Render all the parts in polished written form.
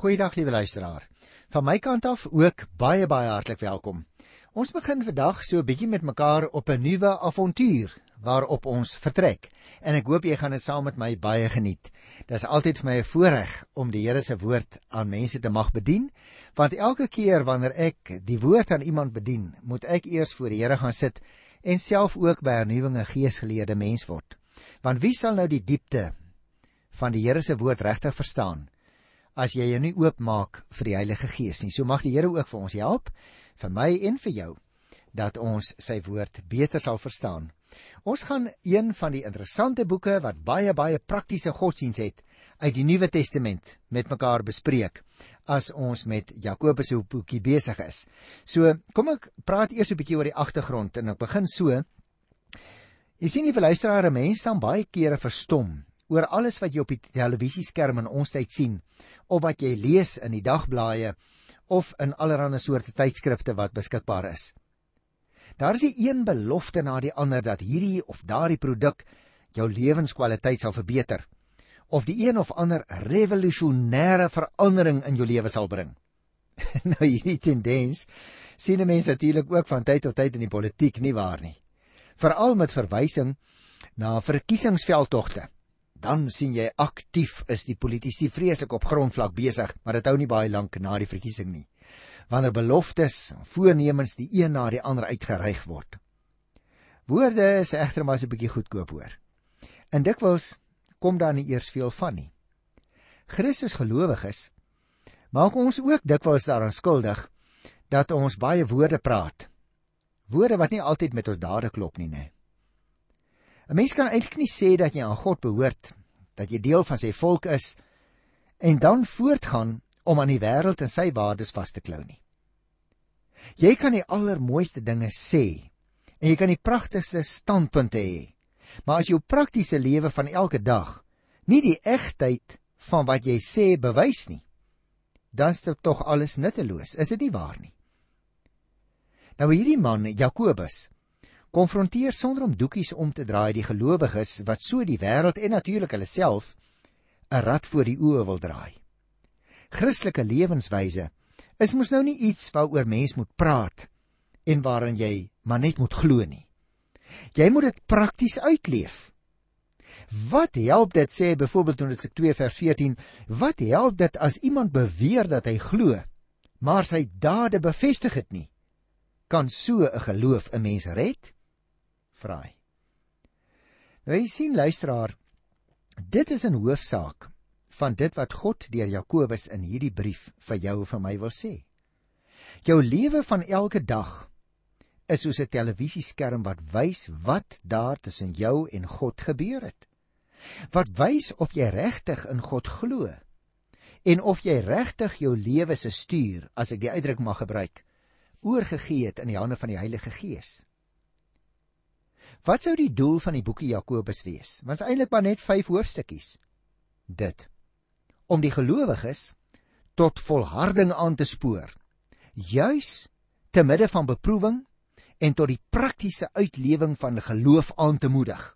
Goeiedag liewe luisteraar. Van my kant af ook baie hartlik welkom. Ons begin vandag so 'n bietjie met mekaar op 'n nuwe avontuur waarop ons vertrek. En ek hoop jy gaan dit saam met my baie geniet. Dit is altyd vir my 'n voorreg om die Here se woord aan mense te mag bedien, want elke keer wanneer ek die woord aan iemand bedien, moet ek eers voor die Here gaan sit en self ook by hernuwing 'n geesgeleerde mens word. Want wie sal nou die diepte van die Here se woord regtig verstaan as jy jou nie oopmaak vir die Heilige Gees nie? So mag die Here ook vir ons help, vir my en vir jou, dat ons sy woord beter sal verstaan. Ons gaan een van die interessante boeke wat baie praktiese godsdiens het uit die Nuwe Testament met mekaar bespreek as ons met Jakobus se boekie besig is. So kom ek praat eers 'n bietjie oor die agtergrond en ek begin so. Jy sien, liewe luisteraar, 'n mens staan baie kere verstom oor alles wat jy op die televisieskerm in ons tyd sien, of wat jy lees in die dagblaaie, of in allerlei soorte tydskrifte wat beskikbaar is. Daar is die een belofte na die ander dat hierdie of daardie produk jou lewenskwaliteit sal verbeter, of die een of ander revolusionêre verandering in jou lewe sal bring. Nou hierdie tendens sien 'n mens natuurlik ook van tyd tot tyd in die politiek, nie waar nie? Veral met verwysing na verkiesingsveldtogte. Dan sien jy aktief is die politici vreeslik op grondvlak besig, maar dit hou nie baie lank na die verkiesing nie, wanneer beloftes, voornemens die een na die ander uitgereig word. Woorde is egter maar so 'n bietjie goedkoop hoor. En dikwels kom daar nie eers veel van nie. Christus gelowiges maak ons ook dikwels daaraan skuldig dat ons baie woorde praat. Woorde wat nie altyd met ons dade klop nie, nee. 'n Mens kan eintlik nie sê dat jy aan God behoort, dat jy deel van sy volk is, en dan voortgaan om aan die wêreld en sy waardes vas te klou nie. Jy kan die allermooiste dinge sê, en jy kan die pragtigste standpunte hê, maar as jou praktiese lewe van elke dag nie die egtheid van wat jy sê bewys nie, dan is dit tog alles nutteloos, is dit nie waar nie? Nou hierdie man, Jakobus, konfronteer sonder om doekies om te draai die gelowiges wat so die wêreld en natuurlik hulle self 'n rad voor die oë wil draai. Christelike lewenswyse is mos nou nie iets waaroor mens moet praat en waarin jy maar net moet glo nie. Jy moet dit prakties uitleef. Wat help dit, sê byvoorbeeld in Efesiërs 2 vers 14, wat help dit as iemand beweer dat hy glo, maar sy dade bevestig dit nie? Kan so 'n geloof 'n mens red? Vraai. Nou jy sien, luisteraar, dit is 'n hoofsaak van dit wat God deur Jakobus in hierdie brief vir jou en vir my wil sê. Jou lewe van elke dag is soos 'n televisieskerm wat wys wat daar tussen jou en God gebeur het. Wat wys of jy regtig in God glo en of jy regtig jou lewe se stuur, as ek die uitdrukking mag gebruik, oorgegee het in die hande van die Heilige Gees. Wat sou die doel van die boekie Jakobus wees? Want is eintlik maar net 5 hoofstukkies. Dit, om die gelowiges tot volharding aan te spoor, juis te midde van beproewing en tot die praktiese uitlewing van geloof aan te moedig.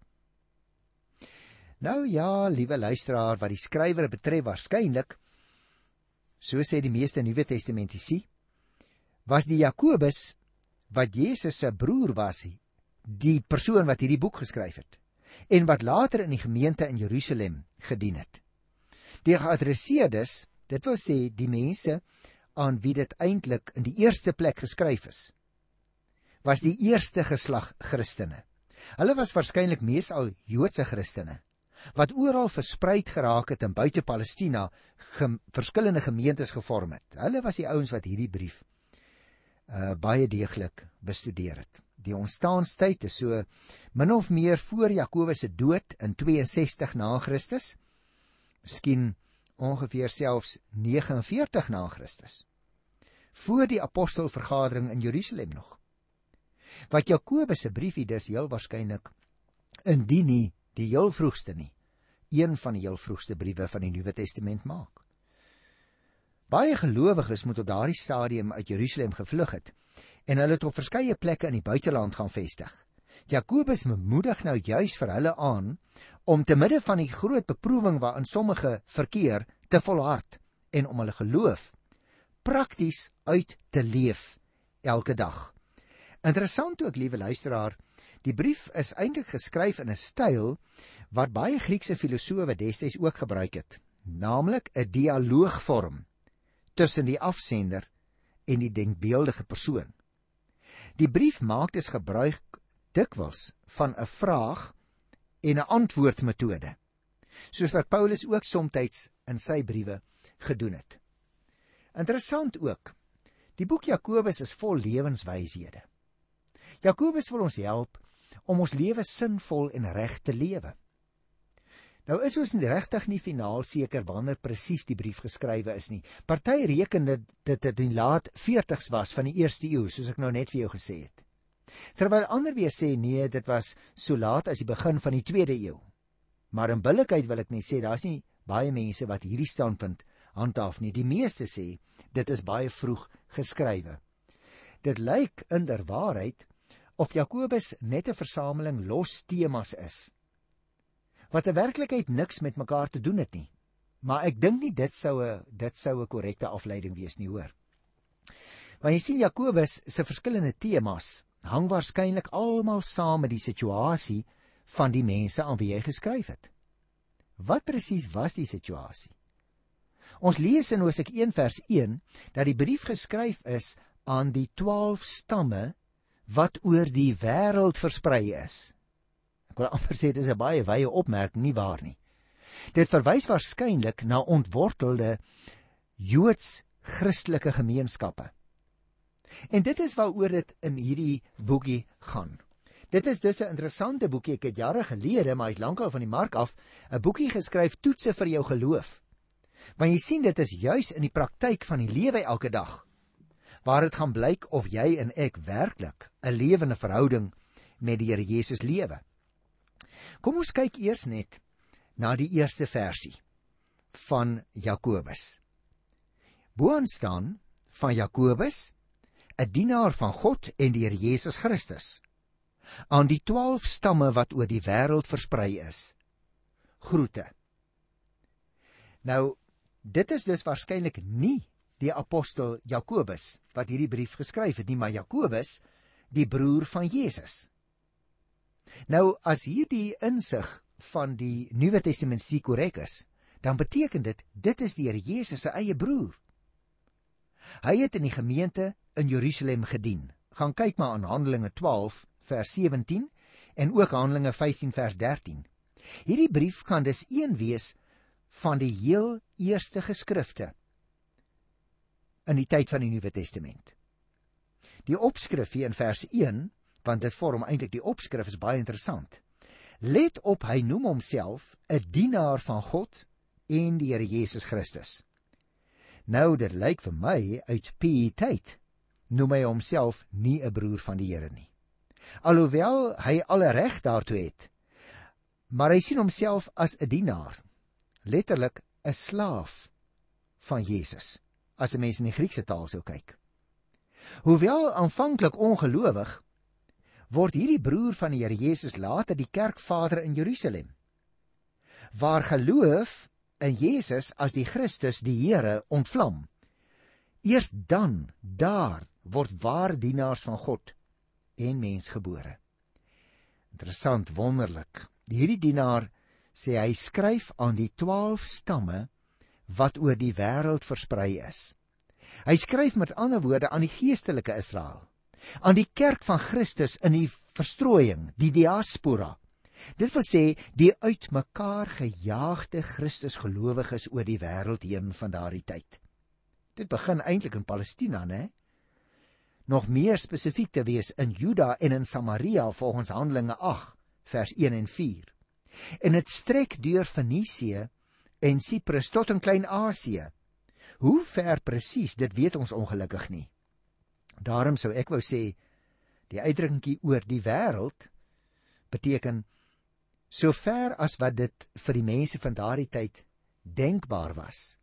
Nou ja, liewe luisteraar, wat die skrywer betref waarskynlik, so sê die meeste Nuwe Testamentici, was die Jakobus, wat Jesus se broer was, die persoon wat hierdie boek geskryf het, en wat later in die gemeente in Jerusalem gedien het. Die geadresseerdes, dit wil sê die mense aan wie dit eintlik in die eerste plek geskryf is, was die eerste geslag Christene. Hulle was waarskynlik meesal Joodse Christene, wat oral verspreid geraak het en buite Palestina verskillende gemeentes gevorm het. Hulle was die ouens wat hierdie brief baie deeglik bestudeer het. Die ontstaanstyd is so min of meer voor Jakobus se dood in 62 na Christus, miskien ongeveer selfs 49 na Christus, voor die apostelvergadering in Jerusalem nog. Wat Jakobus se briefie dus heel waarskynlik, indien nie die heel vroegste nie, een van die heel vroegste briewe van die Nuwe Testament maak. Baie gelowiges moet op daardie stadium uit Jerusalem gevlug het, en hulle het op verskeie plekke in die buiteland gaan vestig. Jakobus bemoedig nou juis vir hulle aan om te midde van die groot beproewing waarin sommige verkeer te volhard en om hulle geloof prakties uit te leef elke dag. Interessant ook, liewe luisteraar, die brief is eintlik geskryf in 'n styl wat baie Griekse filosowe destyds ook gebruik het, naamlik 'n dialoogvorm tussen die afsender en die denkbeeldige persoon. Die brief maak dus gebruik dikwels van 'n vraag en 'n antwoordmetode, soos wat Paulus ook soms in sy briewe gedoen het. Interessant ook, die boek Jakobus is vol lewenswyshede. Jakobus wil ons help om ons lewe sinvol en reg te lewe. Nou is ons regtig nie finaal seker wanneer presies die brief geskrywe is nie. Party reken dit in die laat 40s was van die 1ste eeu, soos ek nou net vir jou gesê het. Terwyl ander weer sê nee, dit was so laat as die begin van die 2de eeu. Maar in billikheid wil ek net sê, daar's nie baie mense wat hierdie standpunt handhaaf nie. Die meeste sê, dit is baie vroeg geskrywe. Dit lyk inderwaarheid of Jakobus net 'n versameling los temas is, wat in werklikheid niks met mekaar te doen het nie. Maar ek dink nie dit sou 'n korrekte afleiding wees nie, hoor. Want jy sien, Jakobus se verskillende temas hang waarskynlik almal saam met die situasie van die mense aan wie hy geskryf het. Wat presies was die situasie? Ons lees in Hosea 1 vers 1 dat die brief geskryf is aan die 12 stamme wat oor die wêreld versprei is. Ek wil amper sê, dit is 'n baie wye opmerking, nie waar nie. Dit verwys waarskynlik na ontwortelde Joods-Christelike gemeenskappe. En dit is waaroor dit in hierdie boekie gaan. Dit is dus 'n interessante boekie. Ek het jare gelede, maar hy's lankal van die mark af, 'n boekie geskryf, Toetse vir jou geloof. Want jy sien, dit is juis in die praktyk van die lewe elke dag waar dit gaan blyk of jy en ek werklik 'n lewende verhouding met die Here Jesus lewe. Kom ons kyk eers net na die eerste versie van Jakobus. Boaan staan van Jakobus, 'n dienaar van God en die Here Jesus Christus, aan die 12 stamme wat oor die wêreld versprei is. Groete. Nou, dit is dus waarskynlik nie die apostel Jakobus wat hierdie brief geskryf het nie, maar Jakobus, die broer van Jesus. Nou, as hierdie insig van die Nuwe Testamentie korrek is, dan beteken dit is die Here Jesus se eie broer. Hy het in die gemeente in Jerusalem gedien. Gaan kyk maar aan Handelinge 12 vers 17 en ook Handelinge 15 vers 13. Hierdie brief kan dus een wees van die heel eerste geskrifte in die tyd van die Nuwe Testament. Die opskrif hier in vers 1, want dit vorm eintlik die opskrif, is baie interessant. Let op, hy noem homself 'n dienaar van God en die Here Jesus Christus. Nou, dit lyk vir my uit piëteit noem hy homself nie 'n broer van die Here nie. Alhoewel hy alle reg daartoe het, maar hy sien homself as 'n dienaar, letterlik 'n slaaf van Jesus, as 'n mens in die Griekse taal sou kyk. Hoewel aanvanklik ongelowig, word hierdie broer van die Here Jesus later die kerkvader in Jerusalem, waar geloof in Jesus as die Christus, die Here, ontvlam. Eers dan, daar, word ware dienaars van God en mens gebore. Interessant, wonderlik. Hierdie dienaar sê hy skryf aan die 12 stamme wat oor die wêreld versprei is. Hy skryf met ander woorde aan die geestelike Israel, aan die kerk van Christus in die verstrooiing, die diaspora. Dit wil sê die uit mekaar gejaagde Christusgelowiges oor die wêreld heen van daardie tyd. Dit begin eintlik in Palestina, né? Nog meer spesifiek te wees in Juda en in Samaria volgens Handelinge 8 vers 1 en 4. En dit strek deur Fenisië en Siprus tot in Klein-Asië. Hoe ver presies, dit weet ons ongelukkig nie. Daarom sou ek wou sê, die uitdrukking oor die wêreld beteken so ver as wat dit vir die mense van daardie tyd denkbaar was.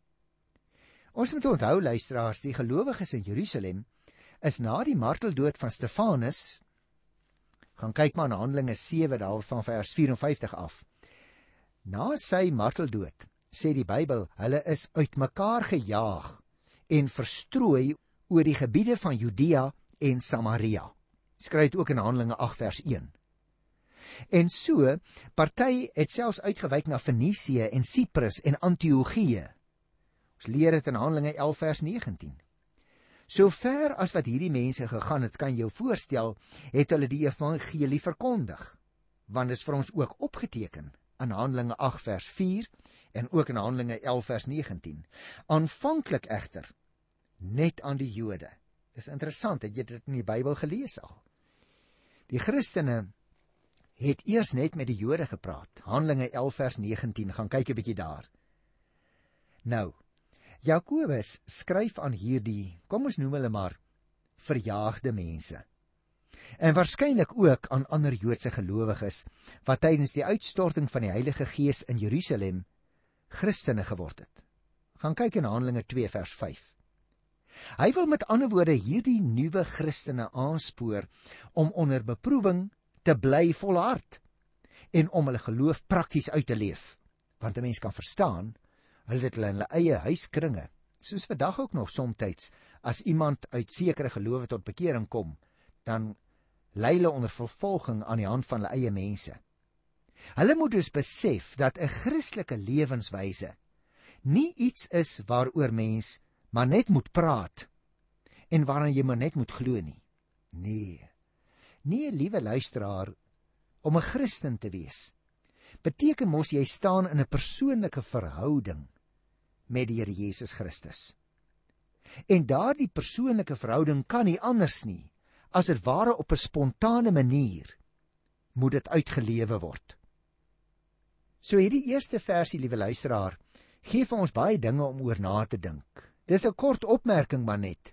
Ons moet onthou, luisteraars, die gelowiges in Jerusalem is na die marteldood van Stefanus, gaan kyk maar na Handelinge 7 daarvan vers 54 af. Na sy marteldood sê die Bybel, hulle is uitmekaar gejaag en verstrooi oor die gebiede van Judea en Samaria. Skryf dit ook in Handelinge 8 vers 1. En so, party het selfs uitgewyk na Fenisië en Cyprus en Antiochië. Ons leer dit in Handelinge 11 vers 19. So ver as wat hierdie mense gegaan het, kan jou voorstel, het hulle die evangelie verkondig. Want dit is vir ons ook opgeteken in Handelinge 8 vers 4 en ook in Handelinge 11 vers 19. Aanvanklik egter net aan die Jode. Dis interessant, het jy dit in die Bybel gelees al? Die Christene het eers net met die Jode gepraat. Handelinge 11 vers 19, gaan kyk 'n bietjie daar. Nou, Jakobus skryf aan hierdie, kom ons noem hulle maar, verjaagde mense. En waarskynlik ook aan ander Joodse gelowiges, wat tydens die uitstorting van die Heilige Gees in Jerusalem Christene geword het. Gaan kyk in Handelinge 2 vers 5. Hy wil met ander woorde hierdie nuwe Christene aanspoor om onder beproewing te bly volhard en om hulle geloof prakties uit te leef. Want 'n mens kan verstaan, hulle het hulle in hulle eie huiskringe, soos vandag ook nog somtyds, as iemand uit sekere gelowe tot bekering kom, dan ly hulle onder vervolging aan die hand van hulle eie mense. Hulle moet dus besef dat 'n Christelike lewenswyse nie iets is waaroor mens maar net moet praat en waaraan jy maar net moet glo nie. Nee, liewe luisteraar, om 'n Christen te wees, beteken mos jy staan in 'n persoonlike verhouding met die Here Jesus Christus. En daardie persoonlike verhouding kan nie anders nie, as dit ware op 'n spontane manier, moet dit uitgelewe word. So hierdie eerste versie, liewe luisteraar, gee vir ons baie dinge om oor na te dink. Dis 'n kort opmerking maar net.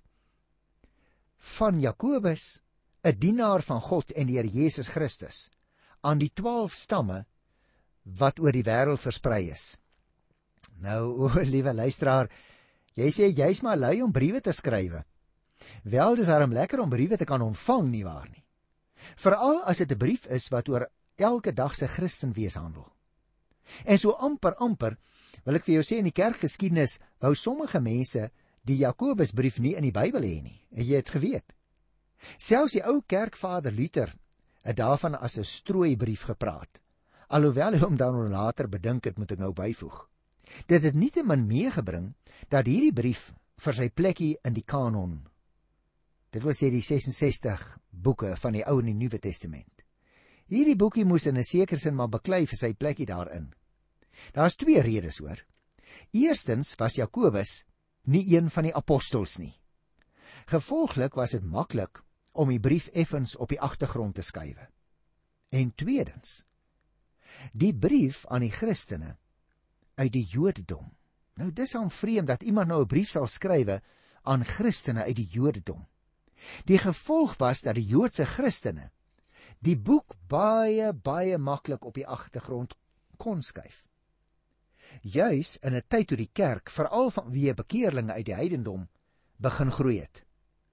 Van Jakobus, 'n dienaar van God en die Here Jesus Christus, aan die 12 stamme wat oor die wêreld versprei is. Nou, liewe luisteraar, jy sê jy's maar lui om briewe te skrywe. Wel, dis daarom lekker om briewe te kan ontvang, nie waar nie? Veral as dit 'n brief is wat oor elke dag se Christen wees handel. En so amper, wil ek vir jou sê, in die kerkgeskiedenis wou sommige mense die Jakobusbrief nie in die Bybel hê nie. Het jy dit geweet? Selfs die ou kerkvader Luther het daarvan as 'n strooibrief gepraat. Alhoewel hy hom dan later bedink het, moet ek nou byvoeg. Dit het nietemin meegebring dat hierdie brief vir sy plekkie in die kanon, dit wil sê die 66 boeke van die Ou en die Nuwe Testament. Hierdie boekie moes in 'n sekere sin maar beklei vir sy plekkie daarin. Daar's 2 redes hoor. Eerstens was Jakobus nie een van die apostels nie. Gevolglik was dit maklik om die brief effens op die agtergrond te skuif. En tweedens, die brief aan die Christene uit die Jodendom. Nou dis aan vreemd dat iemand nou 'n brief sal skrywe aan Christene uit die Jodendom. Die gevolg was dat die Joodse Christene die boek baie maklik op die agtergrond kon skuif. Juis in 'n tyd toe die kerk, veral vanweë bekeerlinge uit die heidendom, begin groei het.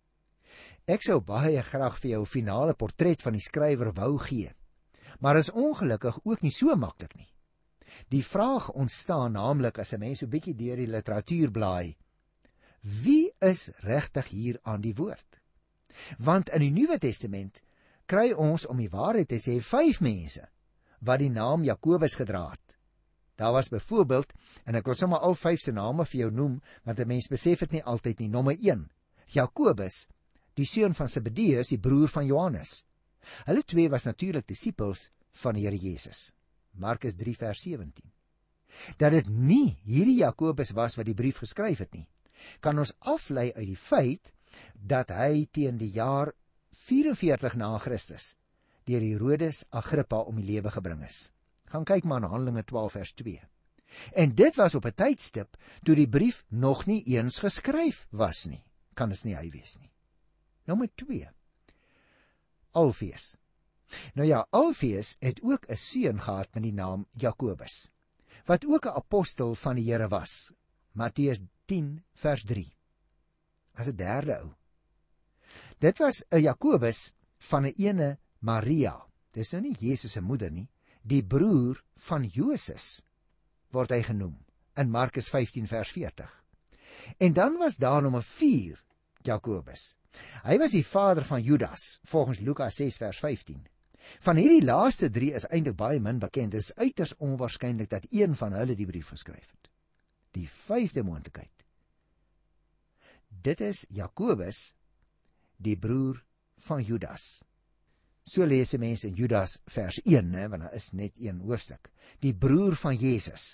Ek sou baie graag vir jou 'n finale portret van die skrywer wou gee, maar is ongelukkig ook nie so maklik nie. Die vraag ontstaan naamlik as 'n mens so bietjie deur die literatuur blaai, wie is regtig hier aan die woord? Want in die Nuwe Testament kry ons, om die waarheid te sê, 5 mense wat die naam Jakobus gedra het. Daar was byvoorbeeld, en ek wil sommer al 5 se name vir jou noem, want 'n mens besef dit nie altyd nie. Nommer 1, Jakobus, die seun van Zebedeus, die broer van Johannes. Hulle 2 was natuurlik disippels van die Here Jesus. Markus 3 vers 17. Dat dit nie hierdie Jakobus was wat die brief geskryf het nie, kan ons aflei uit die feit dat hy teen die jaar 44 na Christus deur Herodes Agrippa om die lewe gebring is. Gaan kyk maar na Handelinge 12 vers 2. En dit was op 'n tydstip toe die brief nog nie eens geskryf was nie. Kan dit nie hy wees nie. Nommer 2. Alfeus. Nou ja, Alfeus het ook 'n seun gehad met die naam Jakobus, wat ook 'n apostel van die Here was. Matteus 10 vers 3. As 'n derde ou. Dit was 'n Jakobus van 'n ene Maria. Dis nou nie Jesus se moeder nie. Die broer van Joses word hy genoem. in Markus 15 vers 40. En dan was daar nommer 4, Jakobus. Hy was die vader van Judas, volgens Lukas 6 vers 15. Van hierdie laaste 3 is eintlik baie min bekend. Dit is uiters onwaarskynlik dat een van hulle die brief geskryf het. Die 5de moontlikheid. Dit is Jakobus, die broer van Judas. So lees mense in Judas vers 1, want daar is net 1 hoofstuk. Die broer van Jesus.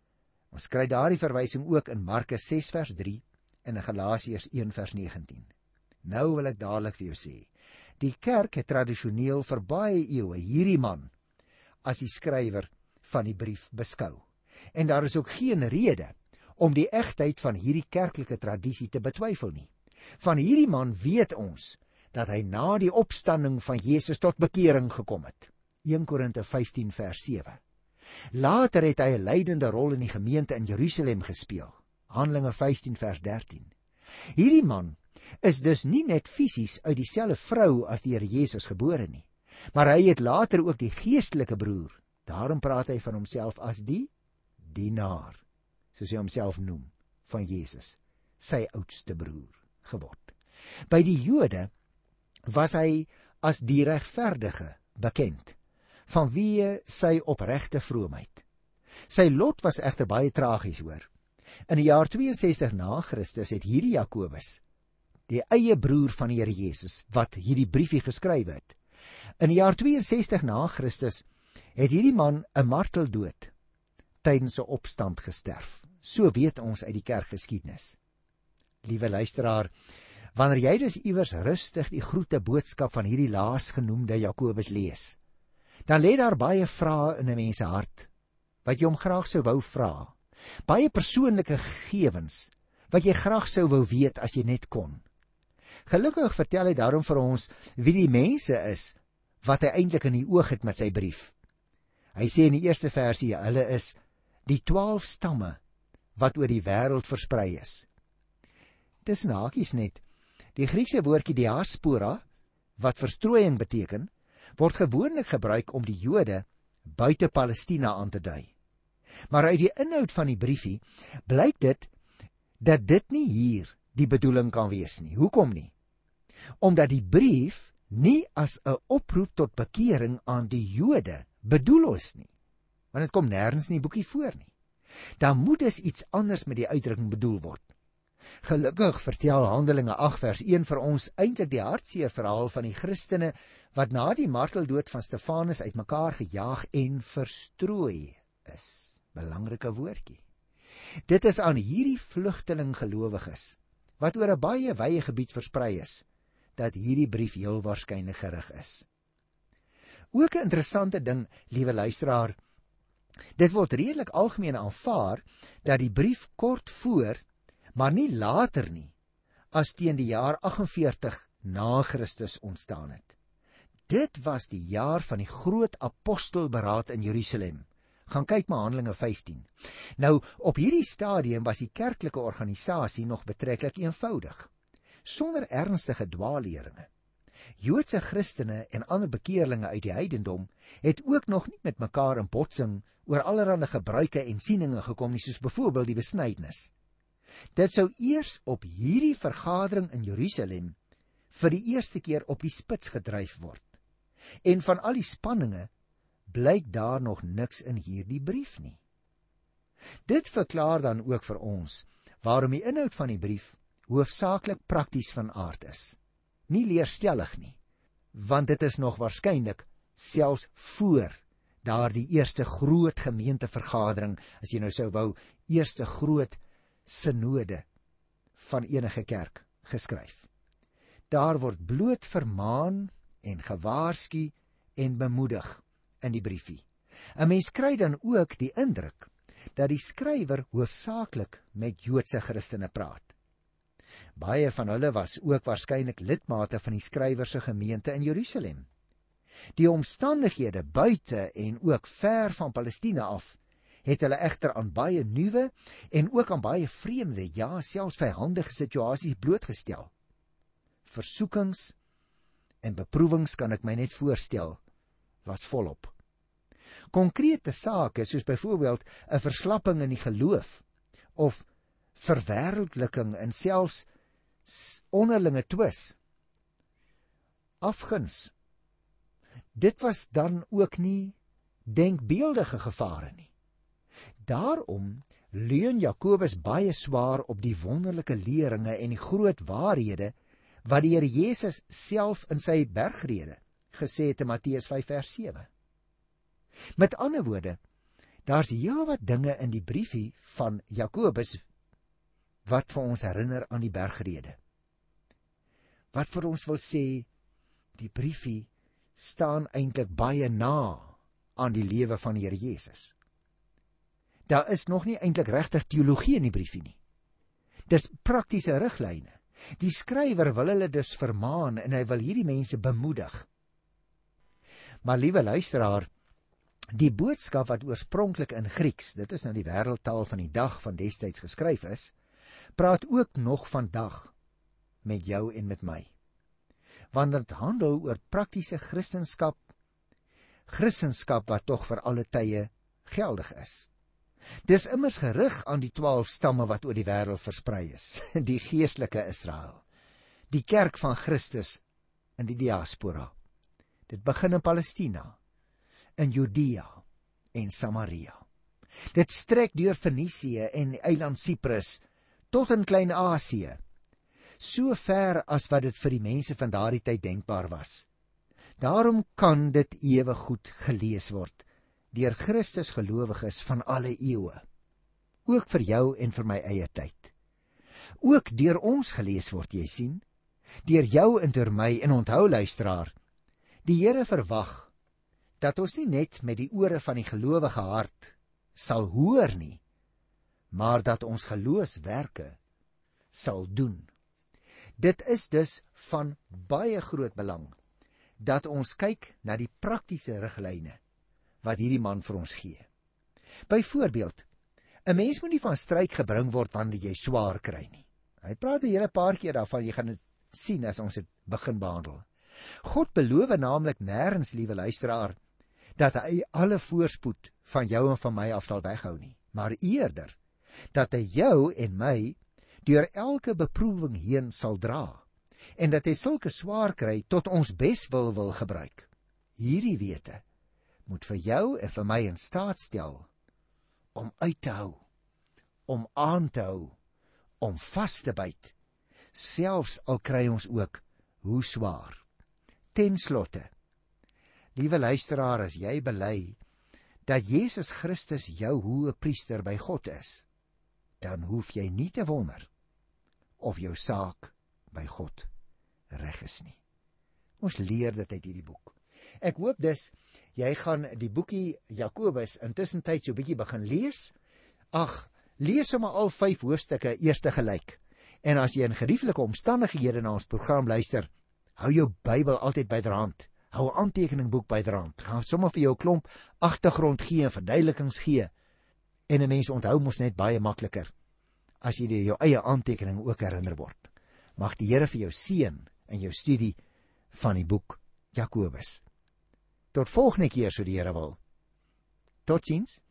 Ons kry daardie verwysing ook in Markus 6 vers 3 en in Galasiërs 1 vers 19. Nou wil ek dadelik vir jou sê, die kerk het tradisioneel vir baie eeue hierdie man as die skrywer van die brief beskou. En daar is ook geen rede om die egtheid van hierdie kerklike tradisie te betwyfel nie. Van hierdie man weet ons dat hy na die opstanding van Jesus tot bekering gekom het. 1 Korinte 15 vers 7. Later het hy 'n leidende rol in die gemeente in Jerusalem gespeel. Handelinge 15 vers 13. Hierdie man is dus nie net fisies uit dieselfde vrou as die Here Jesus gebore nie, maar hy het later ook die geestelike broer, daarom praat hy van homself as die dienaar, soos hy homself noem, van Jesus, sy oudste broer geword. By die Jode was hy as die regverdige bekend, vanweë sy opregte vroomheid. Sy lot was egter baie tragies, hoor. In die jaar 62 na Christus het hierdie Jakobus, die eie broer van die Here Jesus, wat hierdie briefie geskryf het. In die jaar 62 na Christus het hierdie man 'n marteldood tydens 'n opstand gesterf. So weet ons uit die kerkgeskiedenis. Liewe luisteraar, wanneer jy dus iewers rustig die groete boodskap van hierdie laasgenoemde Jakobus lees, dan lê daar baie vrae in 'n mens se hart, wat jy hom graag sou wou vra. Baie persoonlike gegevens, wat jy graag sou wou weet as jy net kon. Gelukkig vertel hy daarom vir ons wie die mense is, wat hy eintlik in die oog het met sy brief. Hy sê in die eerste versie, hulle is die 12 stamme, wat oor die wêreld versprei is. Dis hakies net. Die Griekse woordjie diaspora, wat verstrooiing beteken, word gewoonlik gebruik om die Jode buite Palestina aan te dui. Maar uit die inhoud van die briefie blyk dit dat dit nie hier die bedoeling kan wees nie. Hoekom nie? Omdat die brief nie as 'n oproep tot bekering aan die Jode bedoel is nie. Want dit kom nêrens in die boekie voor nie. Dan moet dus iets anders met die uitdrukking bedoel word. Gelukkig vertel Handelinge 8 vers 1 vir ons eintlik die hartseer verhaal van die Christene wat na die marteldood van Stefanus uitmekaar gejaag en verstrooi is. Belangrike woordjie. Dit is aan hierdie vlugteling gelowiges, wat oor 'n baie wye gebied versprei is, dat hierdie brief heel waarskynlik gerig is. Ook 'n interessante ding, liewe luisteraar, dit word redelik algemeen aanvaar dat die brief kort voor, maar nie later nie, as teen die jaar 48 na Christus ontstaan het. Dit was die jaar van die groot apostelberaad in Jerusalem. Gaan kyk maar Handelinge 15. Nou, op hierdie stadium was die kerklike organisasie nog betreklik eenvoudig, sonder ernstige dwaalleringe. Joodse Christene en ander bekeerlinge uit die heidendom het ook nog nie met mekaar in botsing oor allerlei gebruike en sieninge gekom nie, soos byvoorbeeld die besnydenis. Dit sou eers op hierdie vergadering in Jerusalem vir die eerste keer op die spits gedryf word. En van al die spanninge blyk daar nog niks in hierdie brief nie. Dit verklaar dan ook vir ons waarom die inhoud van die brief hoofsaaklik prakties van aard is. Nie leerstellig nie, want dit is nog waarskynlik selfs voor daardie eerste groot gemeentevergadering, as jy nou sou wou, eerste groot synode van enige kerk geskryf. Daar word bloot vermaan en gewaarsku en bemoedig in die briefie. 'n Mens kry dan ook die indruk dat die skrywer hoofsaaklik met Joodse Christene praat. Baie van hulle was ook waarskynlik lidmate van die skrywer se gemeente in Jerusalem. Die omstandighede buite en ook ver van Palestina af het hulle egter aan baie nuwe en ook aan baie vreemde, ja, selfs vyhandige situasies blootgestel. Versoekings en beproewings, kan ek my net voorstel, was volop. Konkrete sake, soos byvoorbeeld 'n verslapping in die geloof, of verwêreldliking en selfs onderlinge twis, afguns. Dit was dan ook nie denkbeeldige gevare nie. Daarom leun Jakobus baie swaar op die wonderlike leringe en die groot waarhede wat die Here Jesus self in sy bergrede gesê het in Matteus 5 vers 7. Met ander woorde, daar's heelwat dinge in die briefie van Jakobus wat vir ons herinner aan die bergrede. Wat vir ons wil sê, die briefie staan eintlik baie na aan die lewe van die Here Jesus. Daar is nog nie eintlik regtig teologie in die briefie nie. Dis praktiese riglyne. Die skrywer wil hulle dus vermaan en hy wil hierdie mense bemoedig. Maar liewe luisteraar, die boodskap wat oorspronklik in Grieks, dit is nou die wêreldtaal van die dag van destyds geskryf is, praat ook nog vandag met jou en met my. Want dit handel oor praktiese Christendom wat tog vir alle tye geldig is. Dis immers gerig aan die 12 stamme wat oor die wêreld versprei is, die geestelike Israel, die kerk van Christus in die diaspora. Dit begin in Palestina, in Judea en Samaria. Dit strek deur Fenisië en die eiland Siprus tot in Klein-Asië, so ver as wat dit vir die mense van daardie tyd denkbaar was. Daarom kan dit ewig goed gelees word deur Christus gelowiges van alle eeue, ook vir jou en vir my eie tyd. Ook deur ons gelees word, jy sien, deur jou en deur my, en onthou luisteraar, die Here verwag dat ons nie net met die ore van die gelowige hart sal hoor nie, maar dat ons geloofswerke sal doen. Dit is dus van baie groot belang dat ons kyk na die praktiese riglyne wat hierdie man vir ons gee. Byvoorbeeld, 'n mens moet nie van stryd gebring word wanneer jy swaar kry nie. Hy praat 'n hele paar keer daarvan, jy gaan dit sien as ons dit begin behandel. God beloof naamlik nêrens, liewe luisteraar, dat hy alle voorspoed van jou en van my af sal weghou nie, maar eerder dat hy jou en my deur elke beproewing heen sal dra, en dat hy sulke swaar kry tot ons beswil wil gebruik. Hierdie wete moet vir jou en vir my in staat stel om uit te hou, om aan te hou, om vas te byt, selfs al kry ons ook hoe swaar. Ten slotte, liewe luisteraar, as jy bely dat Jesus Christus jou hoëpriester by God is, dan hoef jy nie te wonder of jou saak by God reg is nie. Ons leer dit uit hierdie boek. Ek hoop dus, jy gaan die boekie Jakobus intussen tyd so bietjie begin lees. Lees sommer al 5 hoofstukke eerste gelyk. En as jy in gerieflike omstandighede na ons program luister, hou jou Bybel altyd byderhand. Hou 'n aantekeningboek byderhand. Gaan sommer vir jou 'n klomp agtergrond gee en verduidelikings gee. En 'n mens onthou mos net baie makliker as jy deur jou eie aantekening ook herinner word. Mag die Here vir jou seën in jou studie van die boek Jakobus. Tot volgende keer, so die Here wil. Totsiens.